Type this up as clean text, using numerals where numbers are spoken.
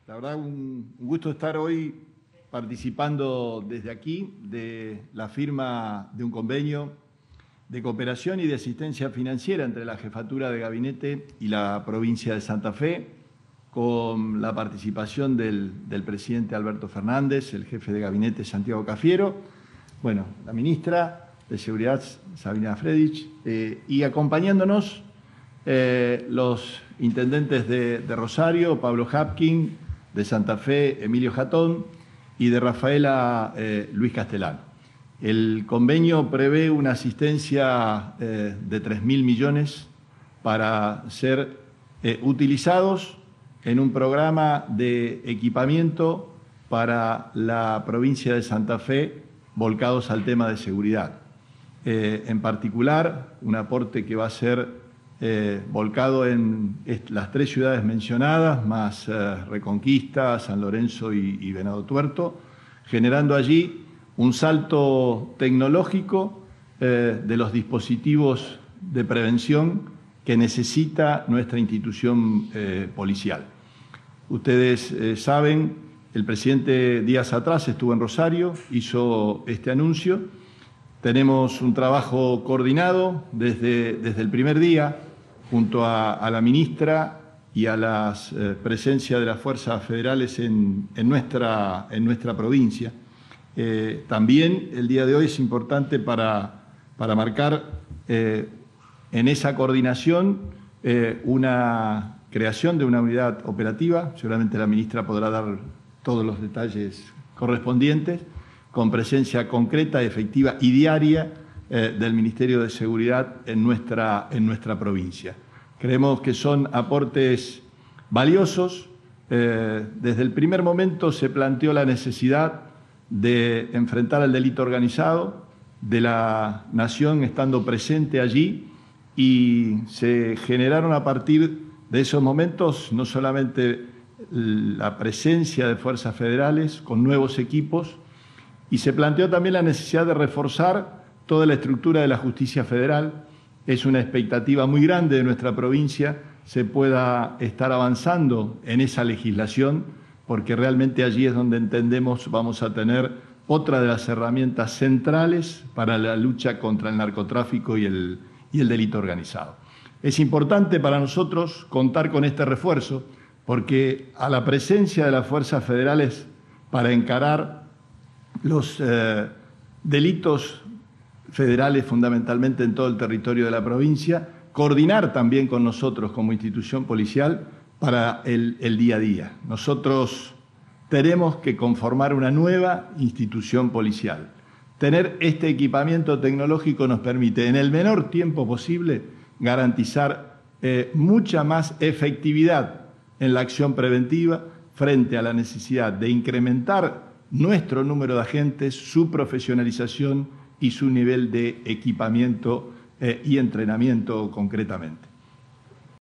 La verdad, un gusto estar hoy participando desde aquí de la firma de un convenio de cooperación y de asistencia financiera entre la Jefatura de Gabinete y la provincia de Santa Fe, con la participación del presidente Alberto Fernández, el jefe de Gabinete Santiago Cafiero, bueno, la ministra de Seguridad Sabina Fredich, y acompañándonos los intendentes de Rosario, Pablo Hapkin, de Santa Fe, Emilio Jatón, y de Rafaela, Luis Castellano. El convenio prevé una asistencia de 3.000 millones para ser utilizados en un programa de equipamiento para la provincia de Santa Fe volcados al tema de seguridad. En particular, un aporte que va a ser volcado en las 3 ciudades mencionadas, más Reconquista, San Lorenzo y Venado Tuerto, generando allí un salto tecnológico de los dispositivos de prevención que necesita nuestra institución policial. Ustedes saben, el presidente días atrás estuvo en Rosario, hizo este anuncio. Tenemos un trabajo coordinado desde el primer día junto a la ministra y a la presencia de las fuerzas federales en nuestra provincia. También el día de hoy es importante para marcar en esa coordinación una creación de una unidad operativa. Seguramente la ministra podrá dar todos los detalles correspondientes, con presencia concreta, efectiva y diaria del Ministerio de Seguridad en nuestra provincia. Creemos que son aportes valiosos. Desde el primer momento se planteó la necesidad de enfrentar el delito organizado, de la Nación estando presente allí, y se generaron a partir de esos momentos no solamente la presencia de fuerzas federales con nuevos equipos, y se planteó también la necesidad de reforzar toda la estructura de la justicia federal. Es una expectativa muy grande de nuestra provincia se pueda estar avanzando en esa legislación, porque realmente allí es donde entendemos vamos a tener otra de las herramientas centrales para la lucha contra el narcotráfico y el delito organizado. Es importante para nosotros contar con este refuerzo, porque a la presencia de las fuerzas federales para encarar los delitos federales fundamentalmente en todo el territorio de la provincia, coordinar también con nosotros como institución policial para el día a día. Nosotros tenemos que conformar una nueva institución policial. Tener este equipamiento tecnológico nos permite, en el menor tiempo posible, garantizar mucha más efectividad en la acción preventiva frente a la necesidad de incrementar nuestro número de agentes, su profesionalización y su nivel de equipamiento y entrenamiento concretamente.